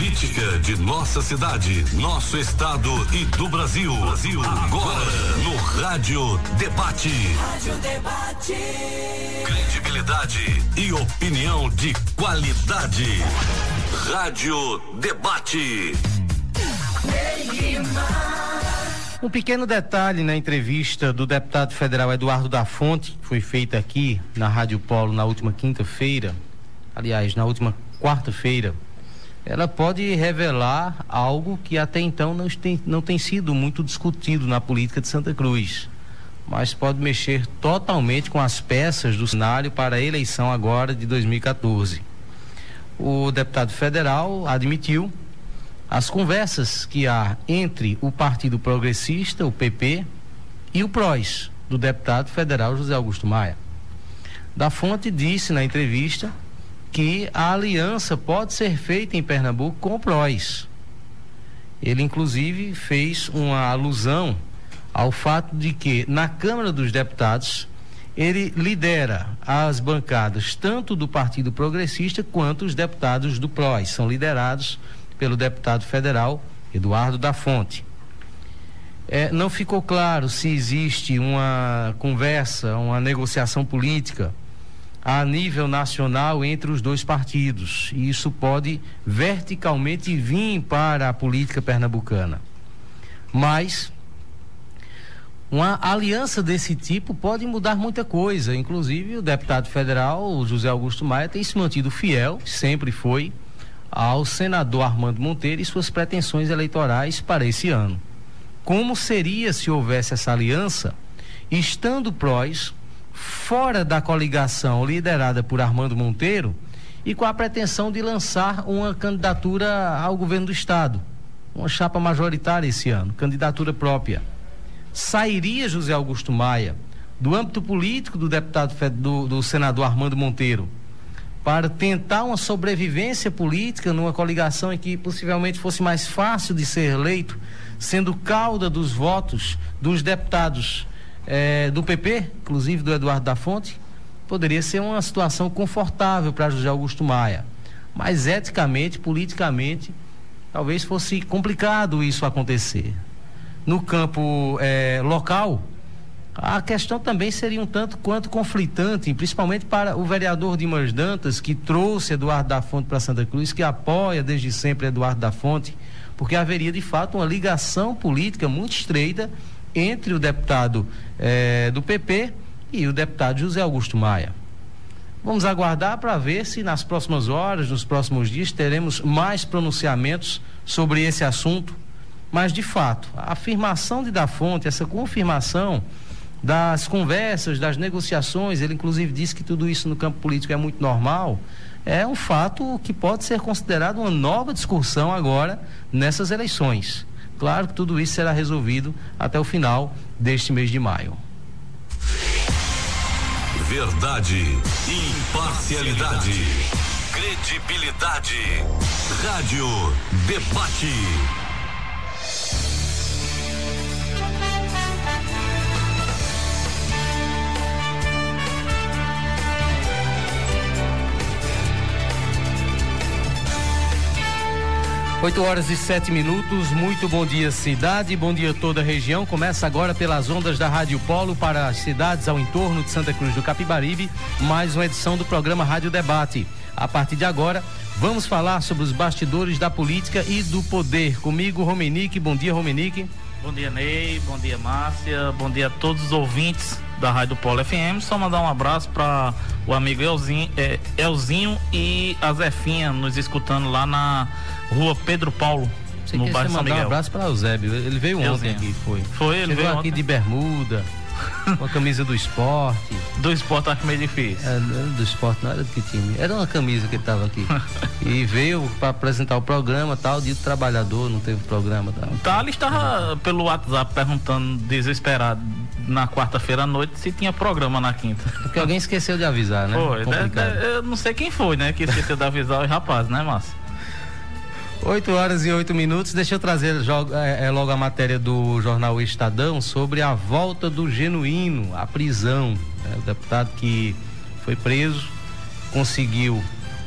política de nossa cidade, nosso estado e do Brasil. Agora no Rádio Debate. Rádio Debate. Credibilidade e opinião de qualidade. Rádio Debate. Um pequeno detalhe na entrevista do deputado federal Eduardo da Fonte, que foi feita aqui na Rádio Polo na última quinta-feira, aliás, na última quarta-feira, ela pode revelar algo que até então não tem sido muito discutido na política de Santa Cruz, mas pode mexer totalmente com as peças do cenário para a eleição agora de 2014. O deputado federal admitiu as conversas que há entre o Partido Progressista, o PP, e o PROS, do deputado federal José Augusto Maia. Da Fonte disse na entrevista que a aliança pode ser feita em Pernambuco com o PROS. Ele, inclusive, fez uma alusão ao fato de que, na Câmara dos Deputados, ele lidera as bancadas tanto do Partido Progressista quanto os deputados do PROS. São liderados pelo deputado federal Eduardo da Fonte. Não ficou claro se existe uma conversa, uma negociação política a nível nacional entre os dois partidos, e isso pode verticalmente vir para a política pernambucana. Mas uma aliança desse tipo pode mudar muita coisa. Inclusive o deputado federal, o José Augusto Maia, tem se mantido fiel, sempre foi, ao senador Armando Monteiro e suas pretensões eleitorais para esse ano. Como seria se houvesse essa aliança, estando o PROS fora da coligação liderada por Armando Monteiro e com a pretensão de lançar uma candidatura ao governo do estado, uma chapa majoritária esse ano, candidatura própria? Sairia José Augusto Maia do âmbito político do deputado do senador Armando Monteiro para tentar uma sobrevivência política numa coligação em que possivelmente fosse mais fácil de ser eleito, sendo cauda dos votos dos deputados do PP, inclusive do Eduardo da Fonte? Poderia ser uma situação confortável para José Augusto Maia, mas eticamente, politicamente, talvez fosse complicado isso acontecer. No campo local, a questão também seria um tanto quanto conflitante, principalmente para o vereador Dimas Dantas, que trouxe Eduardo da Fonte para Santa Cruz, que apoia desde sempre Eduardo da Fonte, porque haveria de fato uma ligação política muito estreita entre o deputado do PP e o deputado José Augusto Maia. Vamos aguardar para ver se nas próximas horas, nos próximos dias, teremos mais pronunciamentos sobre esse assunto. Mas, de fato, a afirmação de da Fonte, essa confirmação das conversas, das negociações, ele inclusive disse que tudo isso no campo político é muito normal, é um fato que pode ser considerado uma nova discussão agora nessas eleições. Claro que tudo isso será resolvido até o final deste mês de maio. Verdade, imparcialidade, credibilidade. Rádio Debate. Oito horas e 7 minutos, muito bom dia cidade, bom dia toda a região. Começa agora pelas ondas da Rádio Polo para as cidades ao entorno de Santa Cruz do Capibaribe, mais uma edição do programa Rádio Debate. A partir de agora, vamos falar sobre os bastidores da política e do poder. Comigo, Romenique. Bom dia, Romenique. Bom dia, Ney, bom dia, Márcia, bom dia a todos os ouvintes da Rádio Polo FM. Só mandar um abraço para o amigo Elzinho e a Zefinha nos escutando lá na rua Pedro Paulo, no bairro São Miguel. Um abraço para o Eusébio, ele veio ontem aqui, ele chegou veio aqui ontem de bermuda, com a camisa do esporte. Do esporte acho meio difícil. Do esporte não era de que time? Era uma camisa que ele tava aqui. E veio para apresentar o programa, tal, dia do trabalhador, não teve programa. Ele estava pelo WhatsApp perguntando, desesperado, na quarta-feira à noite, se tinha programa na quinta. Porque alguém esqueceu de avisar, né? Foi, eu não sei quem foi, né, que esqueceu de avisar os rapazes, né, Márcio? 8 horas e 8 minutos, deixa eu trazer logo a matéria do jornal Estadão sobre a volta do Genuíno à prisão, né? O deputado que foi preso conseguiu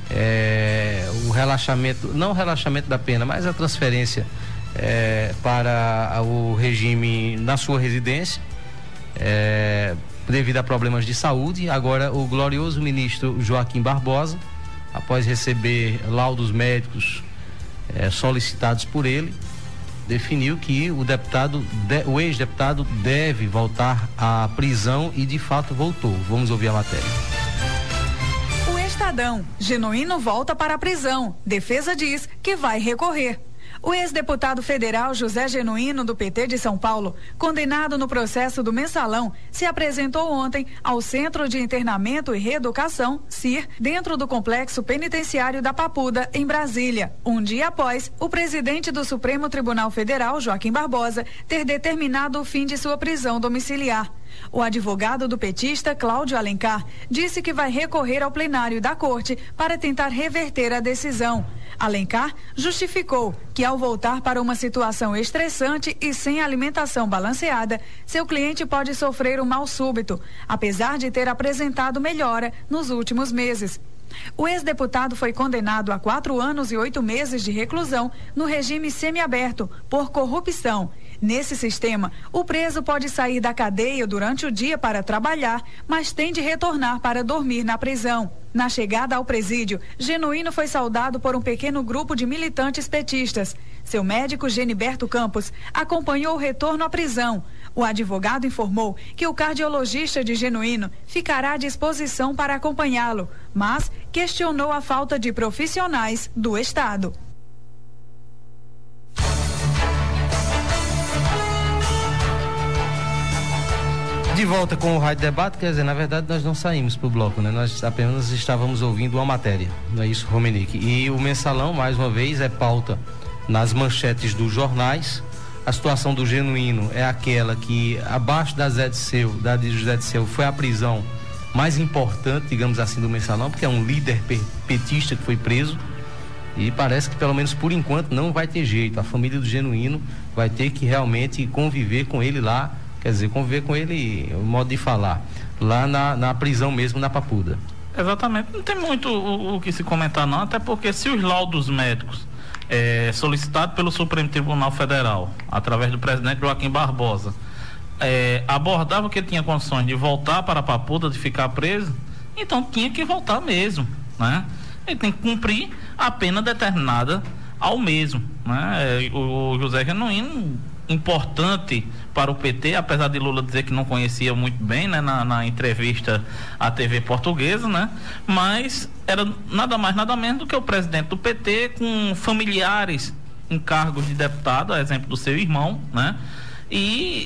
o relaxamento, não o relaxamento da pena, mas a transferência para o regime na sua residência, devido a problemas de saúde. Agora, o glorioso ministro Joaquim Barbosa, após receber laudos médicos solicitados por ele, definiu que o ex-deputado deve voltar à prisão e de fato voltou. Vamos ouvir a matéria. O Estadão, Genuíno volta para a prisão. Defesa diz que vai recorrer. O ex-deputado federal José Genuíno, do PT de São Paulo, condenado no processo do Mensalão, se apresentou ontem ao Centro de Internamento e Reeducação, CIR, dentro do Complexo Penitenciário da Papuda, em Brasília, um dia após o presidente do Supremo Tribunal Federal, Joaquim Barbosa, ter determinado o fim de sua prisão domiciliar. O advogado do petista, Cláudio Alencar, disse que vai recorrer ao plenário da corte para tentar reverter a decisão. Alencar justificou que, ao voltar para uma situação estressante e sem alimentação balanceada, seu cliente pode sofrer um mal súbito, apesar de ter apresentado melhora nos últimos meses. O ex-deputado foi condenado a 4 anos e 8 meses de reclusão no regime semiaberto por corrupção. Nesse sistema, o preso pode sair da cadeia durante o dia para trabalhar, mas tem de retornar para dormir na prisão. Na chegada ao presídio, Genuíno foi saudado por um pequeno grupo de militantes petistas. Seu médico, Geniberto Campos, acompanhou o retorno à prisão. O advogado informou que o cardiologista de Genuíno ficará à disposição para acompanhá-lo, mas questionou a falta de profissionais do Estado. De volta com o Rádio Debate, quer dizer, na verdade nós não saímos pro bloco, né? Nós apenas estávamos ouvindo uma matéria, não é isso, Romenick? E o Mensalão, mais uma vez, é pauta nas manchetes dos jornais. A situação do Genuíno é aquela que, abaixo da Zé Disseu, foi a prisão mais importante, digamos assim, do Mensalão, porque é um líder petista que foi preso. E parece que, pelo menos por enquanto, não vai ter jeito. A família do Genuíno vai ter que realmente conviver com ele lá. Quer dizer, conviver com ele, o modo de falar, lá na prisão mesmo, na Papuda. Exatamente, não tem muito o que se comentar não, até porque se os laudos médicos solicitados pelo Supremo Tribunal Federal, através do presidente Joaquim Barbosa, abordavam que ele tinha condições de voltar para a Papuda, de ficar preso, então tinha que voltar mesmo, né? Ele tem que cumprir a pena determinada ao mesmo, né? O José Genuíno, importante para o PT, apesar de Lula dizer que não conhecia muito bem, né, na entrevista à TV portuguesa, né, mas era nada mais nada menos do que o presidente do PT com familiares em cargos de deputado, a exemplo do seu irmão, né, e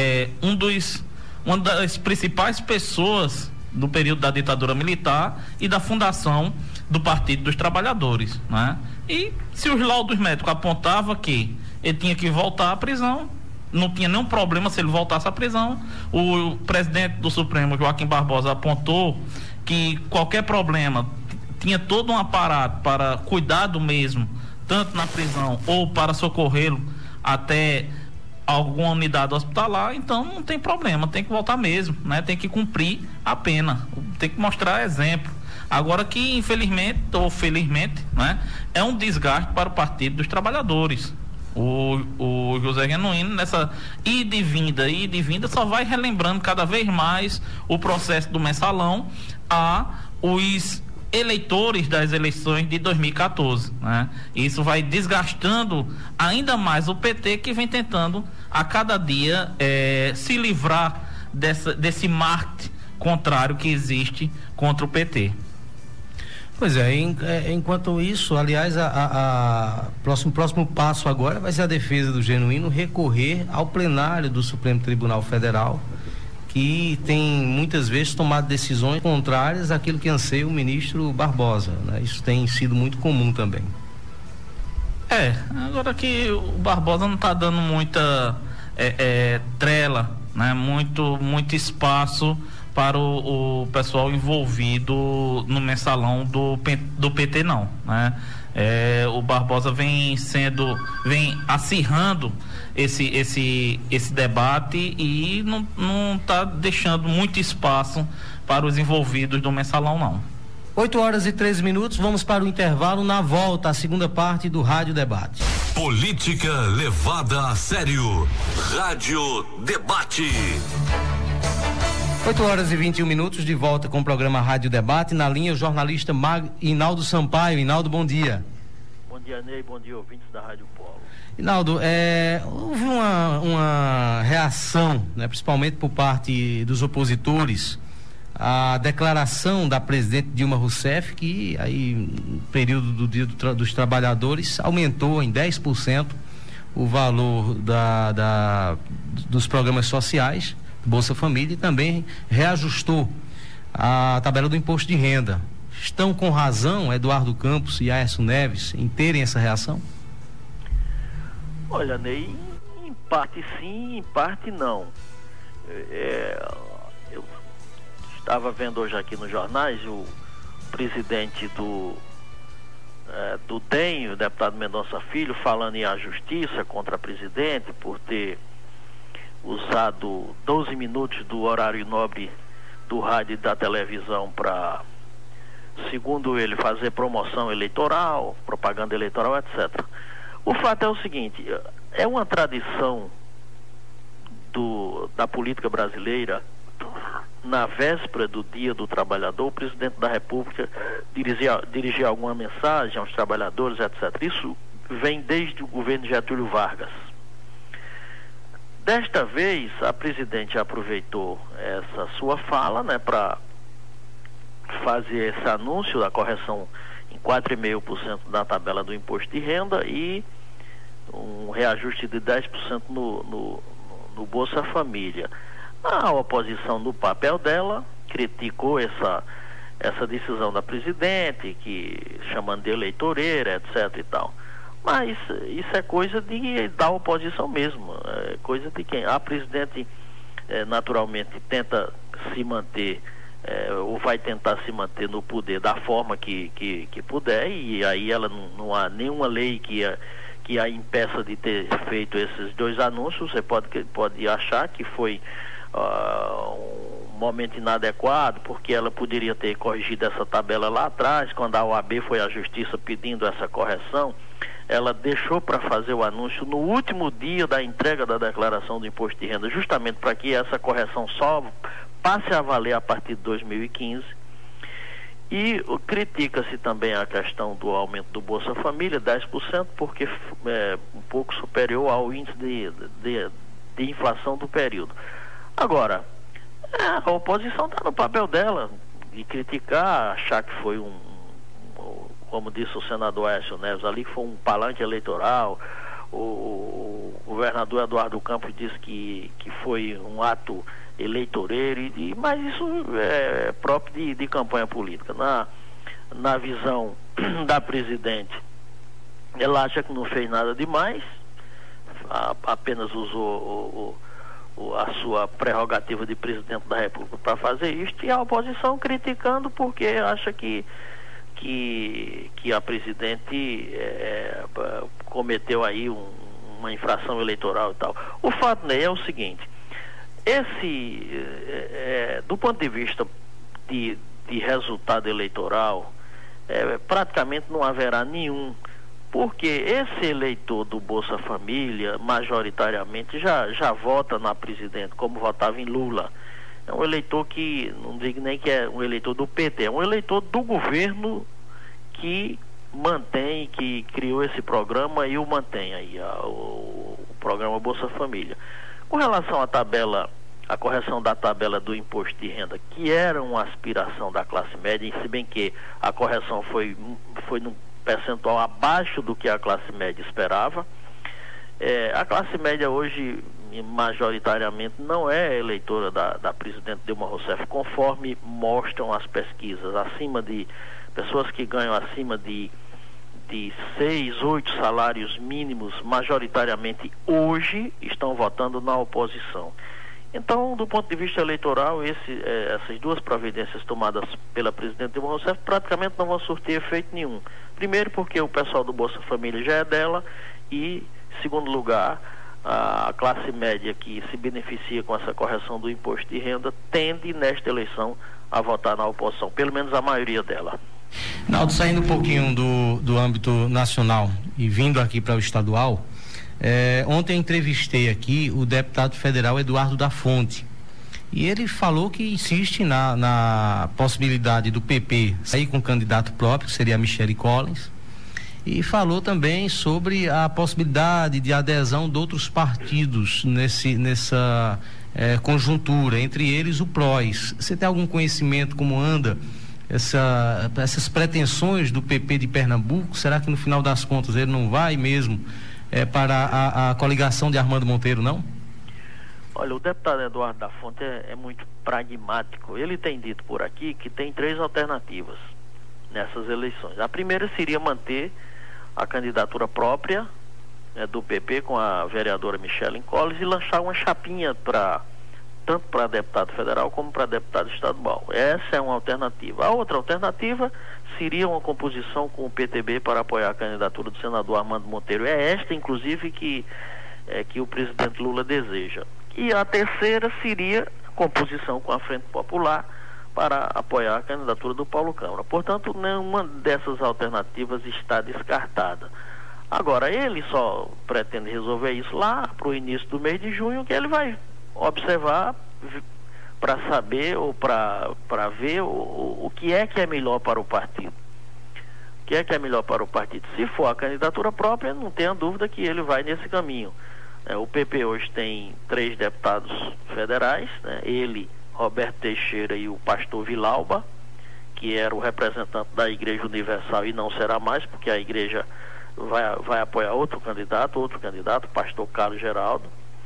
uma das principais pessoas do período da ditadura militar e da fundação do Partido dos Trabalhadores, né, e se os laudos médicos apontavam que ele tinha que voltar à prisão, não tinha nenhum problema se ele voltasse à prisão. O presidente do Supremo, Joaquim Barbosa, apontou que qualquer problema tinha todo um aparato para cuidar do mesmo, tanto na prisão ou para socorrê-lo até alguma unidade hospitalar, então não tem problema, tem que voltar mesmo, né? Tem que cumprir a pena, tem que mostrar exemplo. Agora que, infelizmente ou felizmente, né, é um desgaste para o Partido dos Trabalhadores. O José Genuíno, nessa ida e vinda, só vai relembrando cada vez mais o processo do Mensalão a os eleitores das eleições de 2014, né? Isso vai desgastando ainda mais o PT, que vem tentando a cada dia se livrar desse marketing contrário que existe contra o PT. Pois é, enquanto isso, aliás, próximo passo agora vai ser a defesa do Genuíno recorrer ao plenário do Supremo Tribunal Federal, que tem muitas vezes tomado decisões contrárias àquilo que anseia o ministro Barbosa, né? Isso tem sido muito comum também. Agora que o Barbosa não está dando muita trela, né? Muito espaço para o pessoal envolvido no Mensalão do PT, não, né? O Barbosa vem acirrando esse debate e não está deixando muito espaço para os envolvidos do Mensalão, não. 8h13, vamos para o intervalo. Na volta, a segunda parte do Rádio Debate. Política levada a sério. Rádio Debate. 8h21, de volta com o programa Rádio Debate. Na linha, o jornalista Inaldo Sampaio. Inaldo, bom dia. Bom dia, Ney. Bom dia, ouvintes da Rádio Polo. Inaldo, houve uma reação, né, principalmente por parte dos opositores, à declaração da presidente Dilma Rousseff, que aí, no período do Dia dos Trabalhadores, aumentou em 10% o valor dos programas sociais, Bolsa Família, e também reajustou a tabela do imposto de renda. Estão com razão Eduardo Campos e Aécio Neves em terem essa reação? Olha, Ney, em parte sim, em parte não. Eu estava vendo hoje aqui nos jornais o presidente do DEM, o deputado Mendonça Filho, falando em a justiça contra a presidente por ter usado 12 minutos do horário nobre do rádio e da televisão para, segundo ele, fazer promoção eleitoral, propaganda eleitoral, etc. O fato é o seguinte, é uma tradição da política brasileira, na véspera do Dia do Trabalhador, o presidente da República dirigir alguma mensagem aos trabalhadores, etc. Isso vem desde o governo de Getúlio Vargas. Desta vez, a presidente aproveitou essa sua fala, né, para fazer esse anúncio da correção em 4,5% da tabela do imposto de renda e um reajuste de 10% no Bolsa Família. A oposição, no papel dela, criticou essa decisão da presidente, chamando de eleitoreira, etc. e tal. Mas isso é coisa da oposição mesmo, é coisa de quem? A presidente naturalmente tenta se manter, ou vai tentar se manter no poder da forma que puder, e aí ela não há nenhuma lei que a impeça de ter feito esses dois anúncios. Você pode achar que foi um momento inadequado, porque ela poderia ter corrigido essa tabela lá atrás, quando a OAB foi à justiça pedindo essa correção. Ela deixou para fazer o anúncio no último dia da entrega da declaração do imposto de renda, justamente para que essa correção só passe a valer a partir de 2015. E critica-se também a questão do aumento do Bolsa Família, 10%, porque é um pouco superior ao índice de inflação do período. Agora, a oposição está no papel dela, de criticar, achar que foi como disse o senador Aécio Neves ali, que foi um palanque eleitoral. O governador Eduardo Campos disse que foi um ato eleitoreiro, mas isso é próprio de campanha política. Na visão da presidente, ela acha que não fez nada demais, apenas usou a sua prerrogativa de presidente da República para fazer isto, e a oposição criticando porque acha que a presidente cometeu aí uma infração eleitoral e tal. O fato, né, é o seguinte: do ponto de vista de resultado eleitoral, praticamente não haverá nenhum, porque esse eleitor do Bolsa Família, majoritariamente, já vota na presidente, como votava em Lula. É um eleitor que, não digo nem que é um eleitor do PT, é um eleitor do governo que mantém, que criou esse programa e o mantém aí, o programa Bolsa Família. Com relação à correção da tabela do imposto de renda, que era uma aspiração da classe média, se bem que a correção foi num percentual abaixo do que a classe média esperava. A classe média hoje, majoritariamente, não é eleitora da presidente Dilma Rousseff, conforme mostram as pesquisas. Pessoas que ganham acima de 6, 8 salários mínimos, majoritariamente hoje estão votando na oposição. Então, do ponto de vista eleitoral, essas duas providências tomadas pela presidente Dilma Rousseff praticamente não vão surtir efeito nenhum. Primeiro, porque o pessoal do Bolsa Família já é dela, e, segundo lugar, a classe média que se beneficia com essa correção do imposto de renda tende, nesta eleição, a votar na oposição, pelo menos a maioria dela. Naldo, saindo um pouquinho do âmbito nacional e vindo aqui para o estadual, ontem eu entrevistei aqui o deputado federal Eduardo da Fonte, e ele falou que insiste na possibilidade do PP sair com um candidato próprio, que seria a Michelle Collins, e falou também sobre a possibilidade de adesão de outros partidos nessa conjuntura, entre eles o PROS. Você tem algum conhecimento como anda essas pretensões do PP de Pernambuco? Será que no final das contas ele não vai mesmo para a coligação de Armando Monteiro, não? Olha, o deputado Eduardo da Fonte é muito pragmático. Ele tem dito por aqui que tem 3 alternativas nessas eleições. A primeira seria manter a candidatura própria do PP com a vereadora Michelle Collins e lançar uma chapinha tanto para deputado federal como para deputado estadual. Essa é uma alternativa. A outra alternativa seria uma composição com o PTB para apoiar a candidatura do senador Armando Monteiro. É esta, inclusive, que o presidente Lula deseja. E a terceira seria composição com a Frente Popular para apoiar a candidatura do Paulo Câmara. Portanto, nenhuma dessas alternativas está descartada. Agora, ele só pretende resolver isso lá para o início do mês de junho, que ele vai observar para saber ou para ver o que é melhor para o partido. O que é melhor para o partido? Se for a candidatura própria, não tenha dúvida que ele vai nesse caminho. O PP hoje tem 3 deputados federais, né? Ele, Roberto Teixeira e o pastor Vilauba, que era o representante da Igreja Universal e não será mais, porque a igreja vai apoiar outro candidato, o pastor Carlos Geraldo.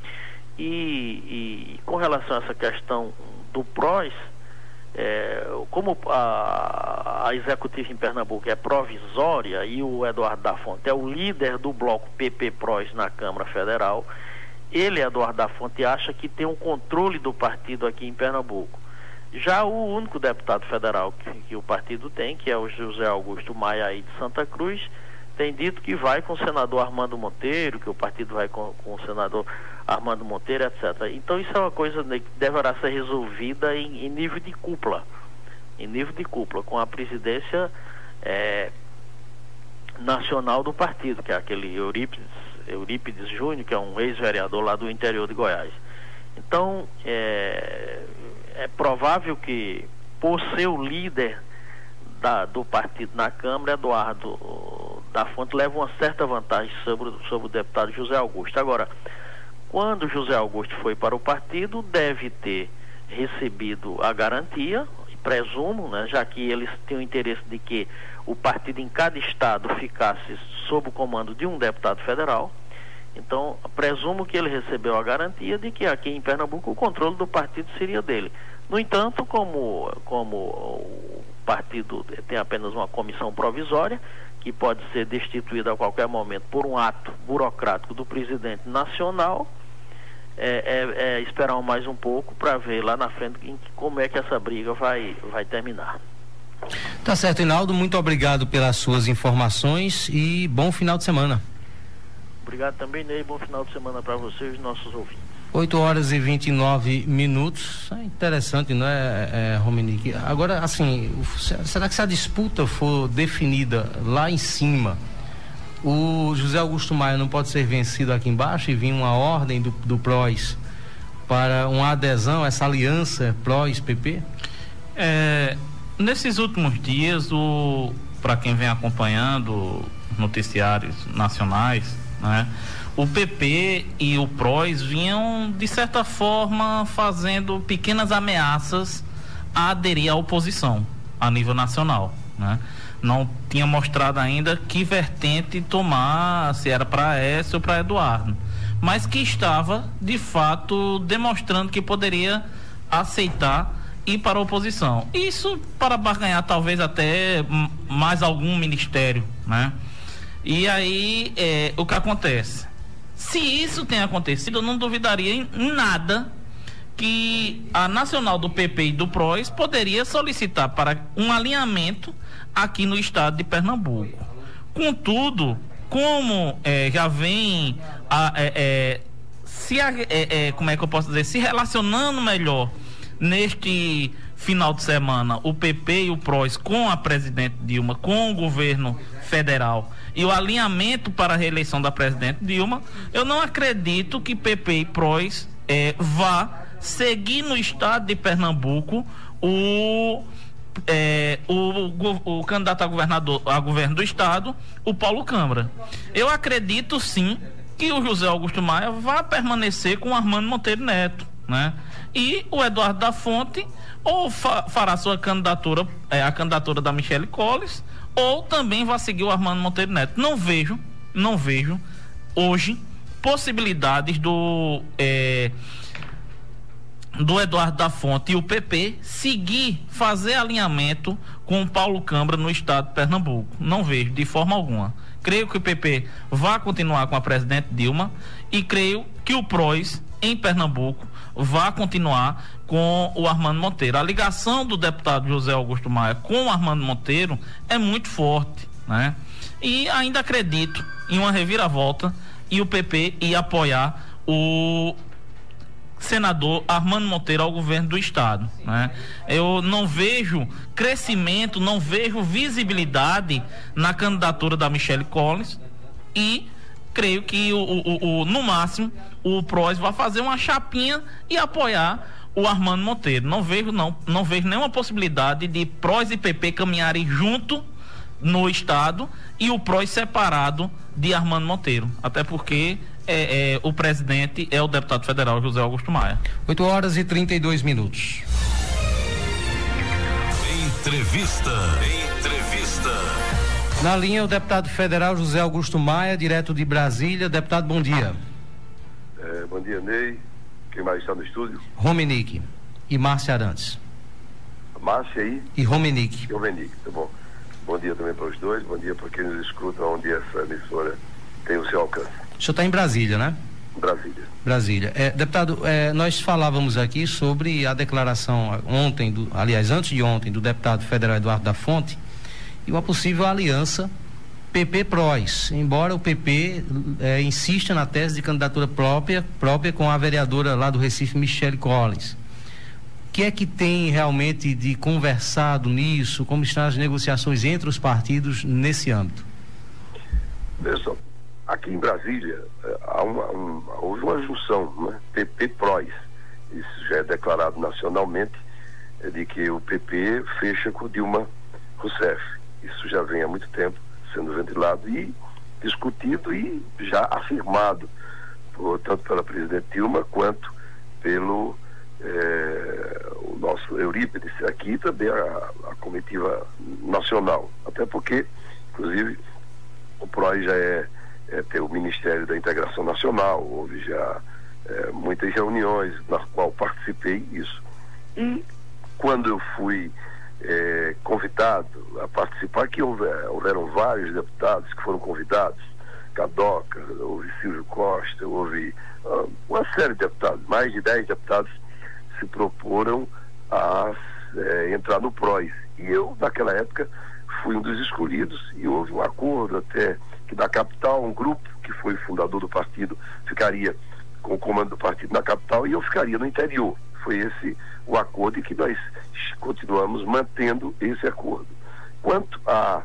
E com relação a essa questão do PROS, como a executiva em Pernambuco é provisória e o Eduardo da Fonte é o líder do bloco PP-PROS na Câmara Federal, ele, Eduardo da Fonte, acha que tem um controle do partido aqui em Pernambuco. Já o único deputado federal que o partido tem, que é o José Augusto Maia aí de Santa Cruz, tem dito que vai com o senador Armando Monteiro, que o partido vai com o senador Armando Monteiro, etc. Então isso é uma coisa que deverá ser resolvida em nível de cúpula. Em nível de cúpula, com a presidência nacional do partido, que é aquele Eurípides Júnior, que é um ex-vereador lá do interior de Goiás. Então, é provável que, por ser o líder do partido na Câmara, Eduardo da Fonte leva uma certa vantagem sobre o deputado José Augusto. Agora, quando José Augusto foi para o partido, deve ter recebido a garantia, presumo, né, já que eles têm o interesse de que o partido em cada estado ficasse sob o comando de um deputado federal. Então, presumo que ele recebeu a garantia de que aqui em Pernambuco o controle do partido seria dele. No entanto, como o partido tem apenas uma comissão provisória, que pode ser destituída a qualquer momento por um ato burocrático do presidente nacional, esperar mais um pouco para ver lá na frente como é que essa briga vai terminar. Tá certo, Hinaldo, muito obrigado pelas suas informações e bom final de semana. Obrigado também, Ney, bom final de semana para você e os nossos ouvintes. 8h29. É interessante, não é, Romenique? Agora, assim, será que se a disputa for definida lá em cima, o José Augusto Maia não pode ser vencido aqui embaixo e vir uma ordem do PROS para uma adesão, essa aliança PROS-PP? Nesses últimos dias, para quem vem acompanhando noticiários nacionais, né, o PP e o PROS vinham, de certa forma, fazendo pequenas ameaças a aderir à oposição a nível nacional, né? Não tinha mostrado ainda que vertente tomar, se era para Aécio ou para Eduardo, mas que estava, de fato, demonstrando que poderia aceitar ir para a oposição. Isso para barganhar talvez até mais algum ministério, né? E aí, o que acontece? Se isso tem acontecido, eu não duvidaria em nada que a nacional do PP e do PROS poderia solicitar para um alinhamento aqui no estado de Pernambuco. Contudo, como já vem como é que eu posso dizer, se relacionando melhor neste final de semana o PP e o PROS com a presidente Dilma, com o governo federal e o alinhamento para a reeleição da presidente Dilma, eu não acredito que PP e PROS vá seguir no estado de Pernambuco o candidato a governo do estado, o Paulo Câmara. Eu acredito sim que o José Augusto Maia vai permanecer com o Armando Monteiro Neto, né? E o Eduardo da Fonte ou fará sua candidatura, a candidatura da Michelle Colles, ou também vai seguir o Armando Monteiro Neto. Não vejo hoje possibilidades do Eduardo da Fonte e o PP fazer alinhamento com o Paulo Câmara no estado de Pernambuco. Não vejo de forma alguma. Creio que o PP vai continuar com a presidente Dilma e creio que o PROS em Pernambuco vai continuar com o Armando Monteiro. A ligação do deputado José Augusto Maia com o Armando Monteiro é muito forte, né? E ainda acredito em uma reviravolta e o PP ia apoiar o senador Armando Monteiro ao governo do estado, né? Eu não vejo crescimento, não vejo visibilidade na candidatura da Michelle Colles e creio que no máximo o PROS vai fazer uma chapinha e apoiar o Armando Monteiro. Não vejo nenhuma possibilidade de PROS e PP caminharem junto no estado e o PROS separado de Armando Monteiro, até porque o presidente é o deputado federal José Augusto Maia. 8h32. Entrevista. Na linha o deputado federal José Augusto Maia, direto de Brasília. Deputado, bom dia. Bom dia, Ney. Quem mais está no estúdio? Romenick e Márcia Arantes. Márcia aí? E Romenick. Tá bom. Bom dia também para os dois. Bom dia para quem nos escuta, onde essa emissora tem o seu alcance. O senhor está em Brasília, né? Brasília. Deputado, nós falávamos aqui sobre a declaração antes de ontem, do deputado federal Eduardo da Fonte e uma possível aliança PP-PROS, embora o PP insista na tese de candidatura própria com a vereadora lá do Recife, Michelle Colles. O que é que tem realmente de conversado nisso? Como estão as negociações entre os partidos nesse âmbito? Pessoal, aqui em Brasília houve uma junção, né? PP-PROS. Isso já é declarado nacionalmente, de que o PP fecha com Dilma Rousseff. Isso já vem há muito tempo sendo ventilado e discutido e já afirmado, tanto pela presidente Dilma quanto pelo o nosso Eurípides, aqui também a comitiva nacional. Até porque, inclusive, o PROS já tem o Ministério da Integração Nacional, houve já muitas reuniões nas quais participei isso. E quando eu fui convidado a participar, que houveram vários deputados que foram convidados, Cadoca, houve Silvio Costa, houve uma série de deputados, mais de 10 deputados se proporam a entrar no PROS. E eu, naquela época, fui um dos escolhidos e houve um acordo até que da capital, um grupo que foi fundador do partido ficaria com o comando do partido na capital e eu ficaria no interior. Foi esse o acordo e que nós continuamos mantendo esse acordo. Quanto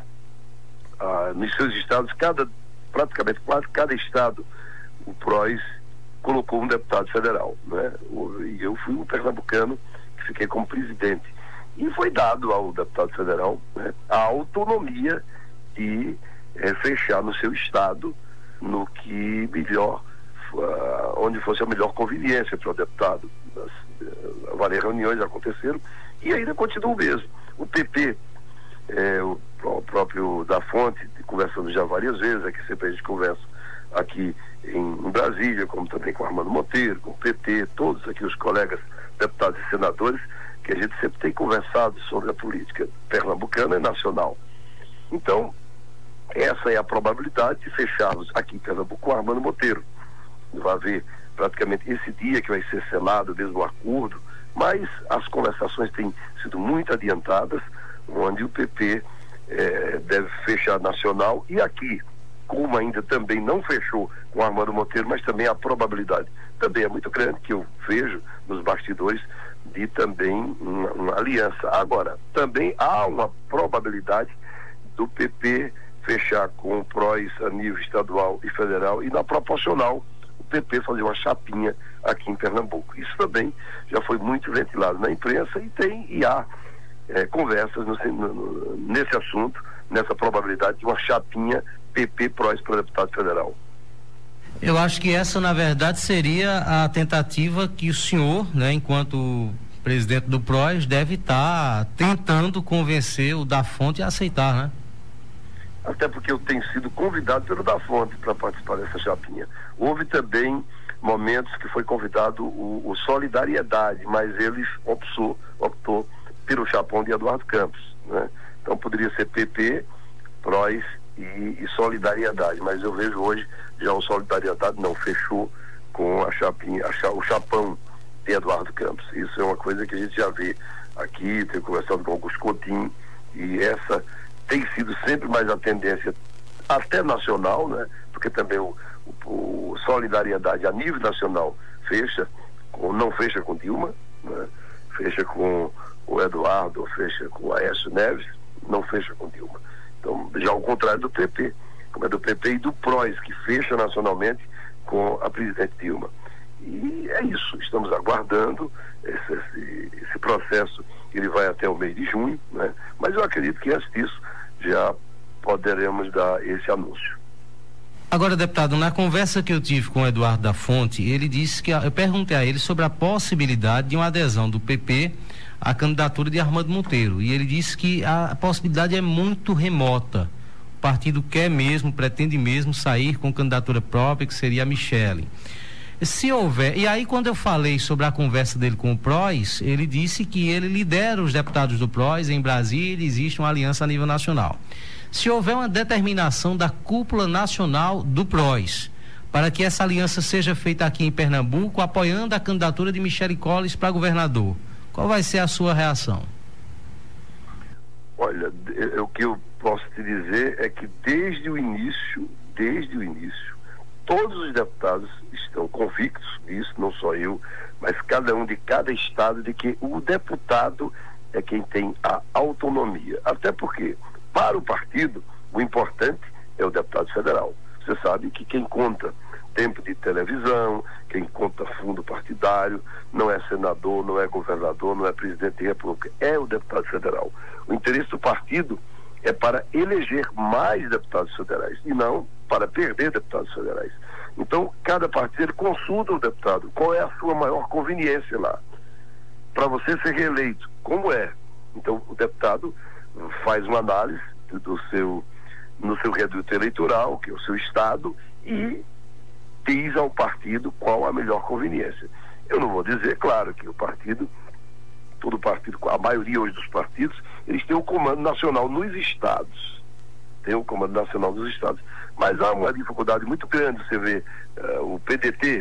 nos seus estados, praticamente quase cada estado, o PROS colocou um deputado federal, né? E eu fui um pernambucano que fiquei como presidente. E foi dado ao deputado federal, né, a autonomia de fechar no seu estado no que melhor, onde fosse a melhor conveniência para o deputado. Várias reuniões aconteceram e ainda continua o mesmo. O PP, o próprio da Fonte, conversamos já várias vezes, aqui sempre a gente conversa aqui em Brasília, como também com Armando Monteiro, com o PT, todos aqui os colegas deputados e senadores, que a gente sempre tem conversado sobre a política pernambucana e nacional. Então, essa é a probabilidade de fecharmos aqui em Pernambuco com Armando Monteiro. Vai haver praticamente esse dia que vai ser selado mesmo o acordo, mas as conversações têm sido muito adiantadas, onde o PP deve fechar nacional e aqui, como ainda também não fechou com Armando Monteiro, mas também a probabilidade também é muito grande, que eu vejo nos bastidores, de também uma aliança. Agora, também há uma probabilidade do PP fechar com o PROS a nível estadual e federal, e na proporcional o PP fazer uma chapinha aqui em Pernambuco. Isso também já foi muito ventilado na imprensa e há conversas nesse assunto, nessa probabilidade de uma chapinha PP-PROS para deputado federal. Eu acho que essa, na verdade, seria a tentativa que o senhor, né, enquanto presidente do PROS, deve estar tentando convencer o Da Fonte a aceitar, né? Até porque eu tenho sido convidado pelo Da Fonte para participar dessa chapinha. Houve também momentos que foi convidado o Solidariedade, mas ele optou pelo chapão de Eduardo Campos, né? Então poderia ser PP, PROS e Solidariedade, mas eu vejo hoje já o Solidariedade não fechou com a chapinha, o chapão de Eduardo Campos. Isso é uma coisa que a gente já vê aqui, tenho conversado com Augusto Coutinho, e essa tem sido sempre mais a tendência até nacional, né? Porque também o Solidariedade a nível nacional não fecha com Dilma, né? Fecha com o Eduardo, fecha com o Aécio Neves, não fecha com Dilma. Então, já ao contrário do PP, como é do PP e do PROS, que fecha nacionalmente com a presidente Dilma. E é isso, estamos aguardando esse processo, ele vai até o mês de junho, né? Mas eu acredito que antes disso já poderemos dar esse anúncio. Agora, deputado, na conversa que eu tive com o Eduardo Da Fonte, ele disse que, eu perguntei a ele sobre a possibilidade de uma adesão do PP à candidatura de Armando Monteiro, e ele disse que a possibilidade é muito remota. O partido pretende mesmo sair com candidatura própria, que seria a Michele. Se houver, e aí quando eu falei sobre a conversa dele com o PROS, ele disse que ele lidera os deputados do PROS em Brasília, existe uma aliança a nível nacional. Se houver uma determinação da cúpula nacional do PROS, para que essa aliança seja feita aqui em Pernambuco, apoiando a candidatura de Michele Colles para governador, qual vai ser a sua reação? Olha, o que eu posso te dizer é que desde o início, todos os deputados estão convictos disso, não só eu, mas cada um de cada estado, de que o deputado é quem tem a autonomia. Até porque, para o partido, o importante é o deputado federal. Você sabe que quem conta tempo de televisão, quem conta fundo partidário, não é senador, não é governador, não é presidente da República, é o deputado federal. O interesse do partido é para eleger mais deputados federais e não para perder deputados federais. Então, cada partido ele consulta o deputado, qual é a sua maior conveniência lá, para você ser reeleito, como é. Então, o deputado faz uma análise no seu reduto eleitoral, que é o seu estado, e diz ao partido qual a melhor conveniência. Eu não vou dizer, claro, que todo partido, a maioria hoje dos partidos, eles têm o comando nacional nos estados. Mas há uma dificuldade muito grande. Você vê, o PDT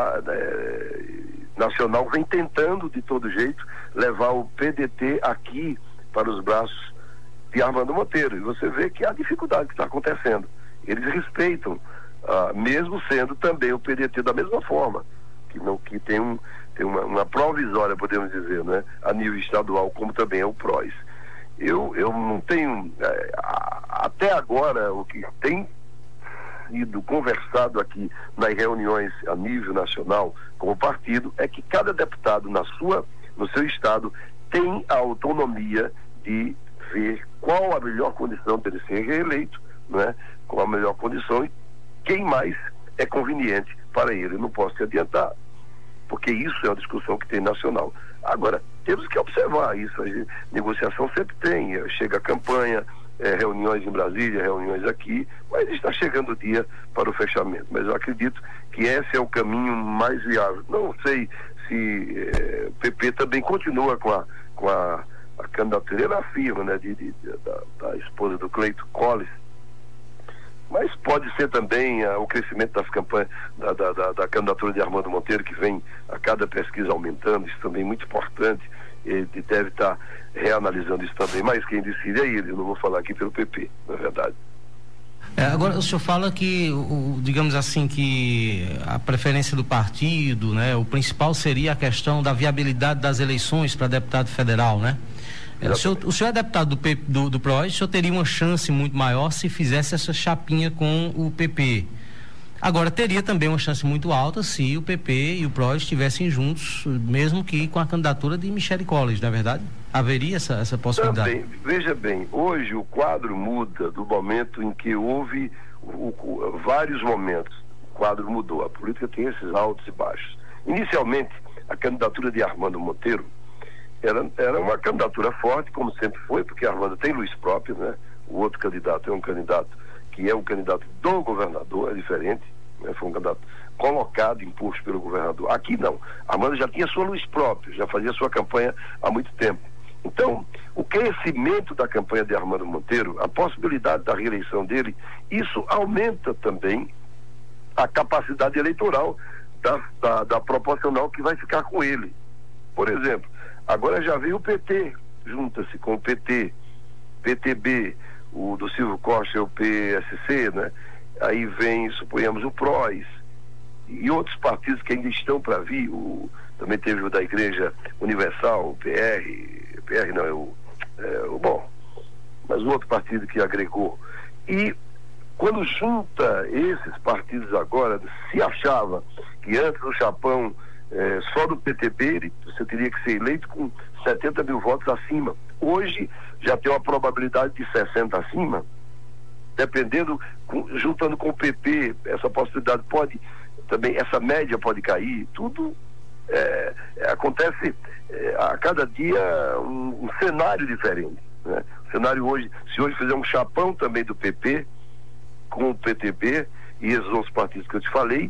nacional vem tentando de todo jeito levar o PDT aqui para os braços de Armando Monteiro, e você vê que há dificuldade que está acontecendo. Eles respeitam, mesmo sendo também o PDT da mesma forma, que tem uma provisória, podemos dizer, né, a nível estadual, como também é o PROS. Eu não tenho, até agora, o que tem sido conversado aqui nas reuniões a nível nacional com o partido é que cada deputado no seu estado tem a autonomia de ver qual a melhor condição dele ser reeleito, né? Qual a melhor condição e quem mais é conveniente para ele. Eu não posso te adiantar, porque isso é uma discussão que tem nacional. Agora, temos que observar isso. A negociação sempre tem, chega a campanha, reuniões em Brasília, reuniões aqui, mas está chegando o dia para o fechamento. Mas eu acredito que esse é o caminho mais viável. Não sei se o PP também continua com a candidatura, ele afirma, né, da esposa do Cleito Colles, mas pode ser também o crescimento das campanhas da candidatura de Armando Monteiro, que vem a cada pesquisa aumentando. Isso também é muito importante. Ele deve estar reanalisando isso também, mas quem decide é ele. Eu não vou falar aqui pelo PP, na verdade. Agora o senhor fala que, digamos assim, que a preferência do partido, né, o principal seria a questão da viabilidade das eleições para deputado federal, né? O senhor é deputado do PROS, o senhor teria uma chance muito maior se fizesse essa chapinha com o PP. Agora, teria também uma chance muito alta se o PP e o PROS estivessem juntos, mesmo que com a candidatura de Michele Colles, não é verdade? Haveria essa possibilidade? Também, veja bem, hoje o quadro muda do momento em que houve vários momentos. O quadro mudou, a política tem esses altos e baixos. Inicialmente, a candidatura de Armando Monteiro era uma candidatura forte, como sempre foi, porque Armando tem luz própria, né? O outro candidato é um candidato que é o candidato do governador, é diferente, né? Foi um candidato colocado, imposto pelo governador. Aqui não, Armando já tinha sua luz própria, já fazia sua campanha há muito tempo. Então, o crescimento da campanha de Armando Monteiro, a possibilidade da reeleição dele, isso aumenta também a capacidade eleitoral da proporcional que vai ficar com ele. Por exemplo, agora já veio o PT, junta-se com o PT, PTB, o do Silvio Costa é o PSC, né? Aí vem, suponhamos, o PROS e outros partidos que ainda estão para vir, também teve o da Igreja Universal, o PR não, mas o outro partido que agregou. E quando junta esses partidos agora, se achava que antes o chapão só do PTB você teria que ser eleito com 70 mil votos acima. Hoje já tem uma probabilidade de 60 acima, dependendo, juntando com o PP, essa possibilidade pode também, essa média pode cair, tudo acontece a cada dia um cenário diferente, né? O cenário hoje, se hoje fizer um chapão também do PP com o PTB e esses outros partidos que eu te falei,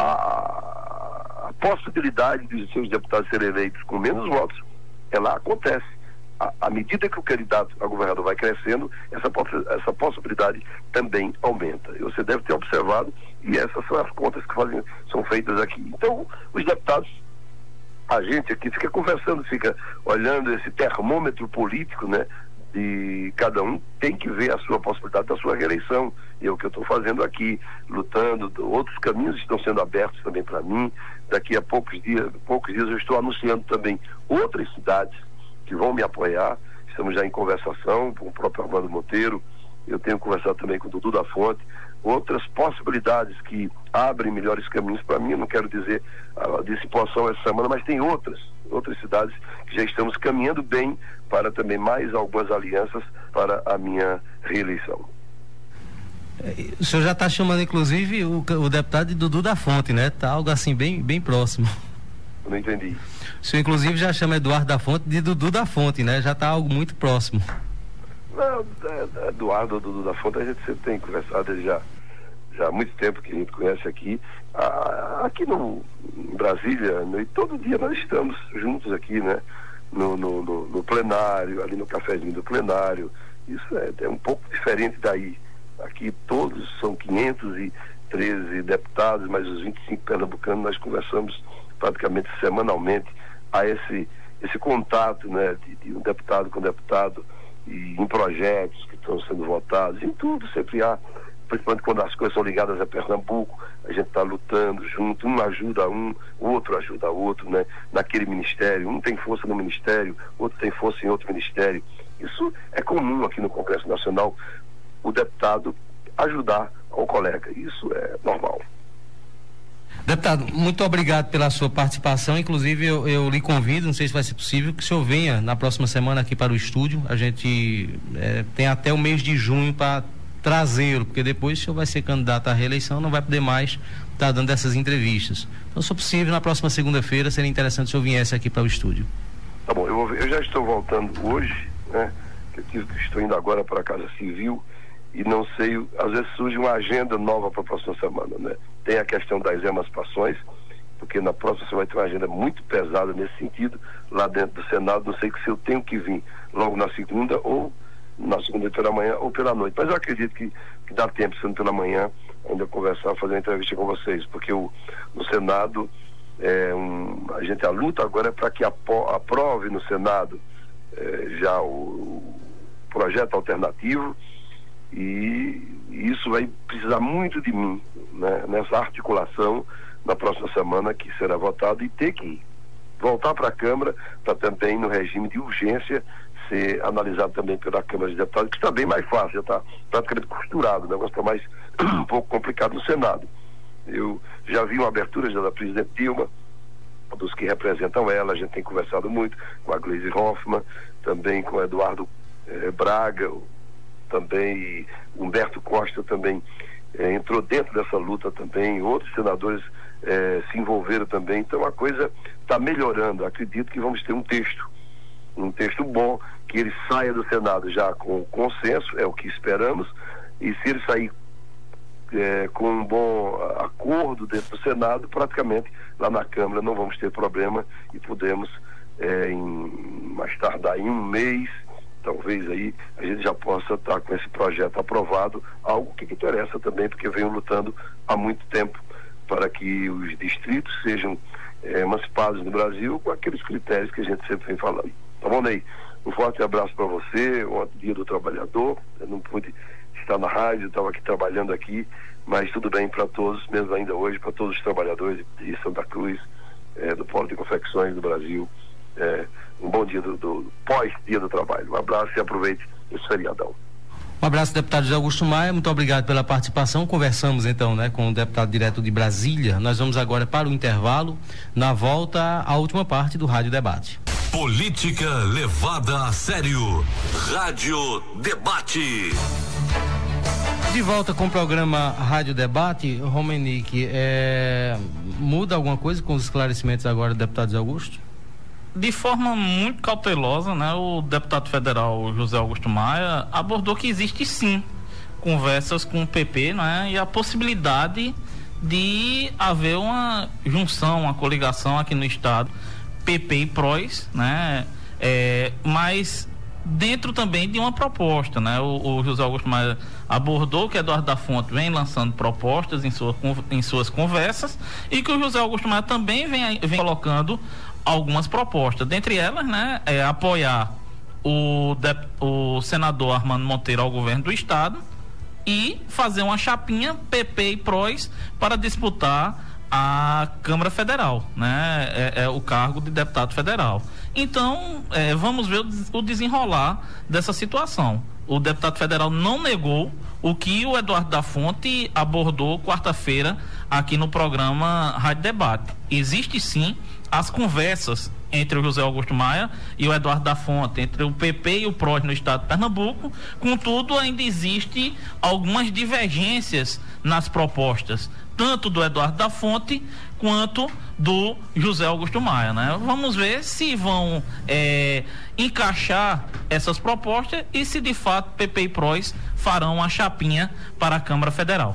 a possibilidade de seus deputados serem eleitos com menos votos, ela acontece. À medida que o candidato a governador vai crescendo, essa possibilidade também aumenta. E você deve ter observado, e essas são as contas que são feitas aqui. Então, os deputados, a gente aqui fica conversando, fica olhando esse termômetro político, né? De cada um tem que ver a sua possibilidade da sua reeleição. E é o que eu estou fazendo aqui, lutando. Outros caminhos estão sendo abertos também para mim. Daqui a poucos dias eu estou anunciando também outras cidades que vão me apoiar. Estamos já em conversação com o próprio Armando Monteiro. Eu tenho conversado também com o Dudu da Fonte. Outras possibilidades que abrem melhores caminhos para mim. Eu não quero dizer de situação essa semana, mas tem outras cidades que já estamos caminhando bem para também mais algumas alianças para a minha reeleição. O senhor já está chamando inclusive o deputado de Dudu da Fonte, né? Tá algo assim bem próximo. Eu não entendi. O senhor inclusive já chama Eduardo da Fonte de Dudu da Fonte, né? Já está algo muito próximo. Não, Eduardo ou Dudu da Fonte a gente sempre tem conversado, ele já há muito tempo que a gente conhece aqui. Aqui em Brasília, e todo dia nós estamos juntos aqui, né? No plenário, ali no cafezinho do plenário. Isso é um pouco diferente daí. Aqui todos são 513 deputados, mas os 25 pernambucanos nós conversamos praticamente semanalmente. Há esse contato, né? De um deputado com deputado, e em projetos que estão sendo votados, em tudo sempre há, principalmente quando as coisas são ligadas a Pernambuco, a gente está lutando junto, um ajuda um, o outro ajuda o outro, né? Naquele ministério, um tem força no ministério, outro tem força em outro ministério. Isso é comum aqui no Congresso Nacional, o deputado ajudar ao colega, isso é normal. Deputado, muito obrigado pela sua participação. Inclusive eu lhe convido, não sei se vai ser possível, que o senhor venha na próxima semana aqui para o estúdio. A gente tem até o mês de junho para trazê-lo, porque depois o senhor vai ser candidato à reeleição, não vai poder mais estar dando essas entrevistas. Então, se for possível, na próxima segunda-feira seria interessante se o senhor viesse aqui para o estúdio. Tá bom, eu já estou voltando hoje, né? Estou indo agora para a Casa Civil e não sei, às vezes surge uma agenda nova para a próxima semana, né? Tem a questão das emancipações, porque na próxima você vai ter uma agenda muito pesada nesse sentido, lá dentro do Senado. Não sei se eu tenho que vir logo na segunda ou na segunda pela manhã ou pela noite, mas eu acredito que dá tempo, sendo pela manhã, ainda conversar, fazer uma entrevista com vocês, porque no Senado a luta agora é para que aprove no Senado já o projeto alternativo, E isso vai precisar muito de mim, né, nessa articulação na próxima semana que será votado, e ter que voltar para a Câmara para também, no regime de urgência, ser analisado também pela Câmara de Deputados, que está bem mais fácil, já está praticamente costurado, o negócio está mais um pouco complicado no Senado. Eu já vi uma abertura já da presidente Dilma, dos que representam ela, a gente tem conversado muito com a Gleisi Hoffmann, também com o Eduardo Braga, também Humberto Costa também entrou dentro dessa luta também, outros senadores se envolveram também, então a coisa está melhorando. Acredito que vamos ter um texto bom, que ele saia do Senado já com consenso, é o que esperamos, e se ele sair com um bom acordo dentro do Senado, praticamente lá na Câmara não vamos ter problema e podemos mais tardar em um mês, talvez aí a gente já possa estar com esse projeto aprovado, algo que interessa também, porque venho lutando há muito tempo para que os distritos sejam emancipados no Brasil com aqueles critérios que a gente sempre vem falando. Tá bom, Ney? Um forte abraço para você, ontem Dia do Trabalhador, eu não pude estar na rádio, estava aqui trabalhando aqui, mas tudo bem para todos, mesmo ainda hoje, para todos os trabalhadores de Santa Cruz, do Polo de Confecções do Brasil, um bom dia do pós-Dia do Trabalho. Um abraço e aproveite esse feriadão. Um abraço, deputado José Augusto Maia, muito obrigado pela participação. Conversamos então, com o deputado direto de Brasília. Nós vamos agora para o intervalo, na volta à última parte do Rádio Debate. Política levada a sério. Rádio Debate. De volta com o programa Rádio Debate. Romenick, muda alguma coisa com os esclarecimentos agora do deputado José Augusto? De forma muito cautelosa, o deputado federal José Augusto Maia abordou que existe sim conversas com o PP, e a possibilidade de haver uma junção, uma coligação aqui no estado, PP e PROS, mas dentro também de uma proposta, o José Augusto Maia abordou que Eduardo da Fonte vem lançando propostas em suas conversas, e que o José Augusto Maia também vem colocando algumas propostas, dentre elas, apoiar o senador Armando Monteiro ao governo do estado e fazer uma chapinha PP e PROS para disputar a Câmara Federal, o cargo de deputado federal. Então, vamos ver o desenrolar dessa situação. O deputado federal não negou o que o Eduardo da Fonte abordou quarta-feira aqui no programa Rádio Debate. Existe sim as conversas entre o José Augusto Maia e o Eduardo da Fonte, entre o PP e o PROS no estado de Pernambuco. Contudo, ainda existe algumas divergências nas propostas, tanto do Eduardo da Fonte quanto do José Augusto Maia, Vamos ver se vão encaixar essas propostas e se de fato PP e PROS farão a chapinha para a Câmara Federal.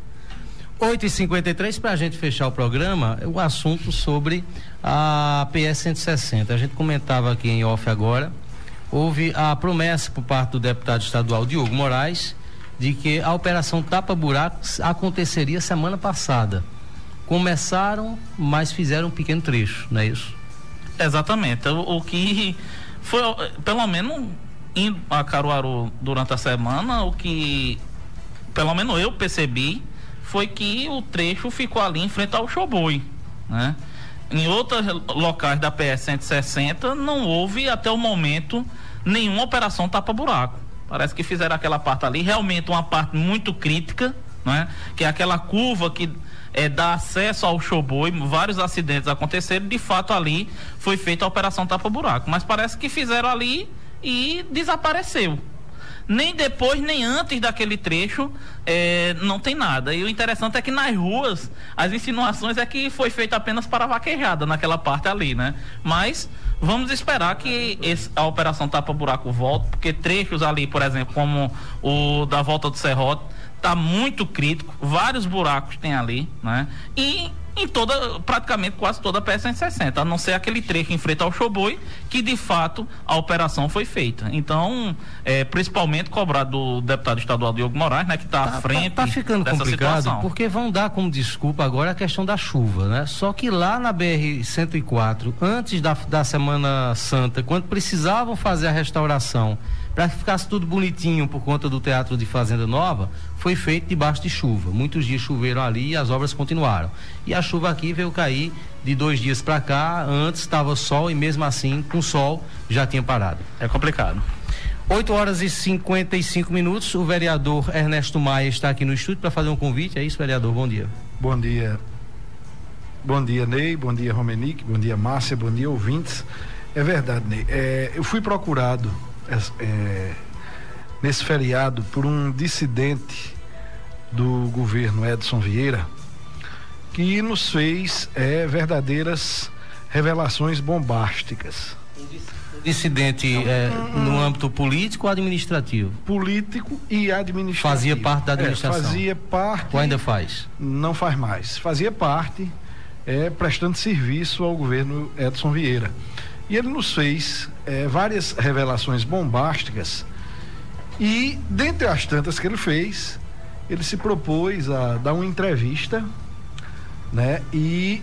8h53, para a gente fechar o programa, o assunto sobre a PS 160. A gente comentava aqui em off agora, houve a promessa por parte do deputado estadual Diogo Moraes de que a operação tapa-buracos aconteceria semana passada. Começaram, mas fizeram um pequeno trecho, não é isso? Exatamente. O que foi, pelo menos, indo a Caruaru durante a semana, o que, pelo menos eu percebi, foi que o trecho ficou ali em frente ao Showboy, Em outros locais da PS 160 não houve até o momento nenhuma operação tapa-buraco. Parece que fizeram aquela parte ali, realmente uma parte muito crítica, que é aquela curva que dá acesso ao Showboy. Vários acidentes aconteceram, de fato ali foi feita a operação tapa-buraco, mas parece que fizeram ali e desapareceu. Nem depois, nem antes daquele trecho não tem nada. E o interessante é que nas ruas as insinuações é que foi feita apenas para vaquejada naquela parte ali, Mas vamos esperar que a operação tapa-buraco volte, porque trechos ali, por exemplo, como o da Volta do Serrote, está muito crítico, vários buracos tem ali, E em praticamente quase toda a PS 160, a não ser aquele trecho em frente ao Showboy, que de fato a operação foi feita. Então, principalmente cobrar do deputado estadual Diogo Moraes, que está à frente tá ficando dessa complicado, situação. Porque vão dar como desculpa agora a questão da chuva, Só que lá na BR-104, antes da Semana Santa, quando precisavam fazer a restauração Para que ficasse tudo bonitinho por conta do Teatro de Fazenda Nova, foi feito debaixo de chuva. Muitos dias choveram ali e as obras continuaram. E a chuva aqui veio cair de 2 dias para cá, antes estava sol e mesmo assim, com sol, já tinha parado. É complicado. 8h55, o vereador Ernesto Maia está aqui no estúdio para fazer um convite. É isso, vereador? Bom dia. Bom dia. Bom dia, Ney. Bom dia, Romenick. Bom dia, Márcia. Bom dia, ouvintes. É verdade, Ney. Eu fui procurado nesse feriado por um dissidente do governo Edson Vieira, que nos fez verdadeiras revelações bombásticas. Dissidente no âmbito político ou administrativo? Político e administrativo. Fazia parte da administração? Fazia parte. Ou ainda faz? Não faz mais. Fazia parte, prestando serviço ao governo Edson Vieira. E ele nos fez várias revelações bombásticas e, dentre as tantas que ele fez, ele se propôs a dar uma entrevista, né? E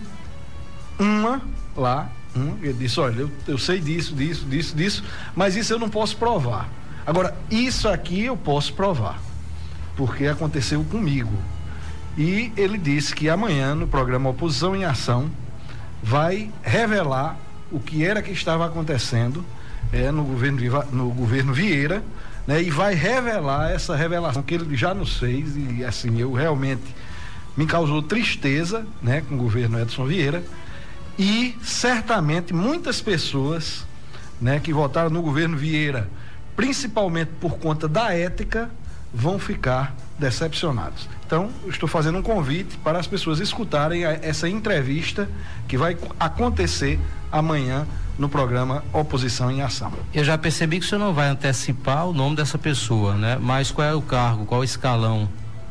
ele disse, olha, eu sei disso, mas isso eu não posso provar. Agora, isso aqui eu posso provar, porque aconteceu comigo. E ele disse que amanhã, no programa Oposição em Ação, vai revelar o que era que estava acontecendo no governo Vieira, né? E vai revelar essa revelação que ele já nos fez, e assim, eu realmente me causou tristeza, né, com o governo Edson Vieira. E certamente muitas pessoas, né, que votaram no governo Vieira, principalmente por conta da ética, vão ficar decepcionados. Então, eu estou fazendo um convite para as pessoas escutarem essa entrevista que vai acontecer amanhã no programa Oposição em Ação. Eu já percebi que o senhor não vai antecipar o nome dessa pessoa, né? Mas qual é o cargo, qual o escalão?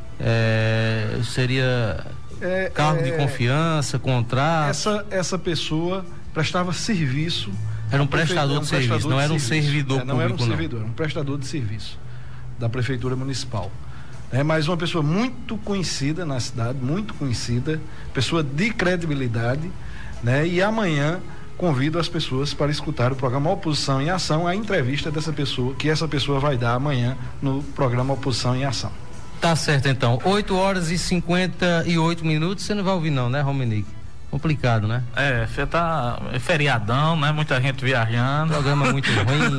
Seria cargo de confiança, contrato? Essa pessoa prestava serviço. Era um prestador de serviço, não era um servidor público, não era um servidor, era um prestador de serviço da Prefeitura Municipal. Mas uma pessoa muito conhecida na cidade, muito conhecida, pessoa de credibilidade, né? E amanhã convido as pessoas para escutar o programa Oposição em Ação, a entrevista dessa pessoa, que essa pessoa vai dar amanhã no programa Oposição em Ação. Tá certo, então. 8h58, você não vai ouvir não, né, Romenick? Complicado, né? Você tá feriadão, né? Muita gente viajando. Programa muito ruim.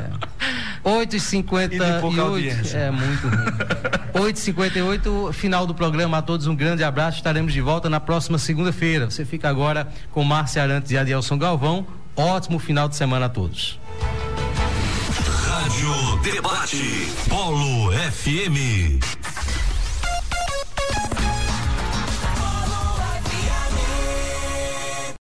8h58. É muito ruim. 8h58, final do programa. A todos um grande abraço. Estaremos de volta na próxima segunda-feira. Você fica agora com Márcia Arantes e Adielson Galvão. Ótimo final de semana a todos. Rádio Debate Polo FM.